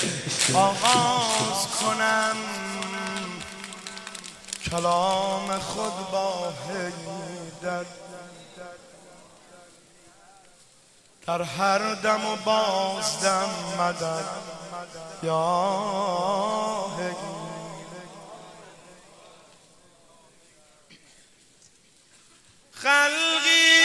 آغاز کنم کلام خود با حیدر، در هر دم و بازدم مدد یا حیدر. خلقی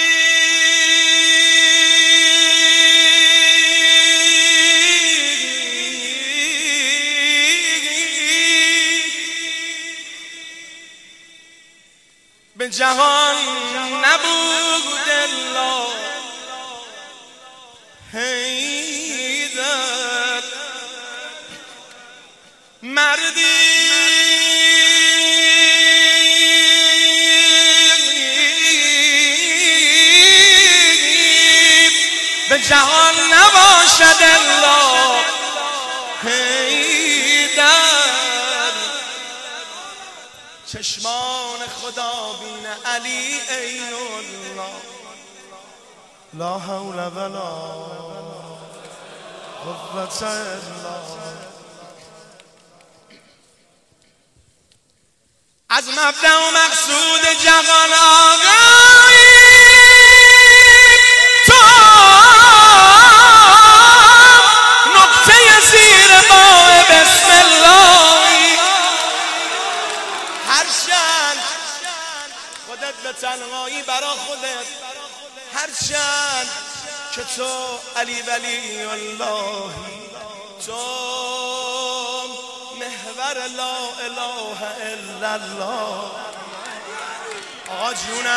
به جهان نبود الا حیدر، مردی به جهان نباشد الا حیدر. چشمان خدا بین علی عین الله، لا حول ولا قوة الا. از مبدأ و مقصود جهان آگاهی تا نقطه زیر باه بسم الله. هر شن خودت به تنهایی برا خودت، هر شن که تو علی ولی الله، تو محور لا اله الا الله. آقا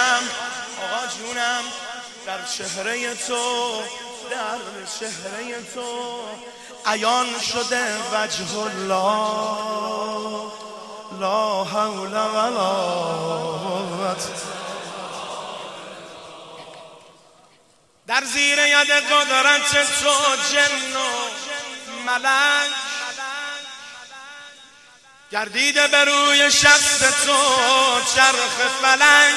جونم در چهره تو، در چهره تو عیان شده وجه الله، لا حول ولا قوة. در زیر ید قدرت تو جن و ملک گردیده به روی شخص تو چرخ فلک.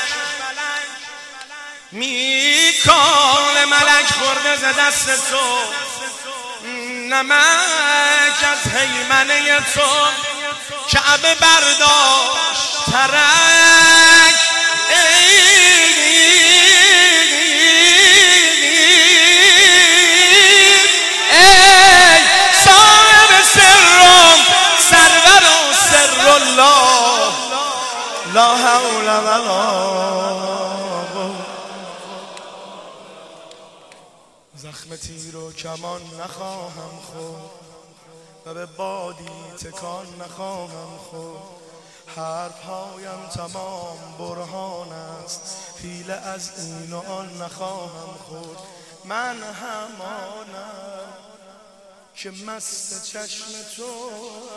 میکال ملک خورده ز دست تو نمک، از هیمنه تو کعبه برداشت ترک. ای صاحب سرم سرور و سر الله، لا حول ولا قوة. زخم تیر و کمان نخواهم خورد و به بادی تکان نخواهم خورد. حرفهایم تمام برهان است، حیله از این و آن نخواهم خورد. من همانم که مست چشم تو،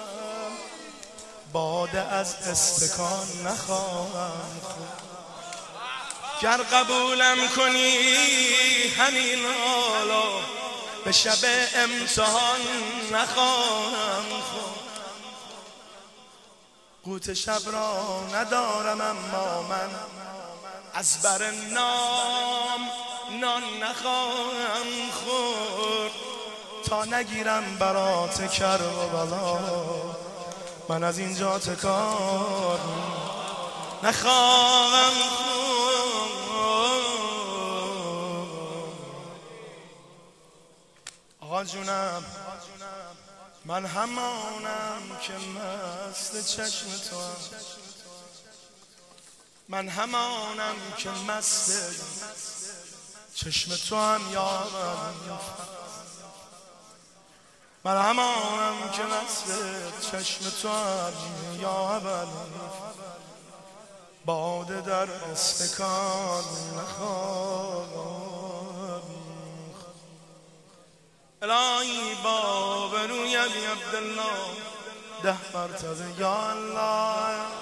باده از استکان نخواهم خورد. گر قبولم کنی همین حالا، به شب امتحان نخواهم خورد. قوت شب را ندارم اما من از بر نام نان نخواهم خورد. تا نگیرم برات کرب و بلا، من از اینجا تکان نخواهم خورد. آقا جونم من همانم که مست چشم تو هم، من همانم که مست چشم تو هم یا من همانم که مست چشم تو هم یا باده در استکان نخواهم. الهی با بروی علی عبدالله 10 مرتبه یا الله.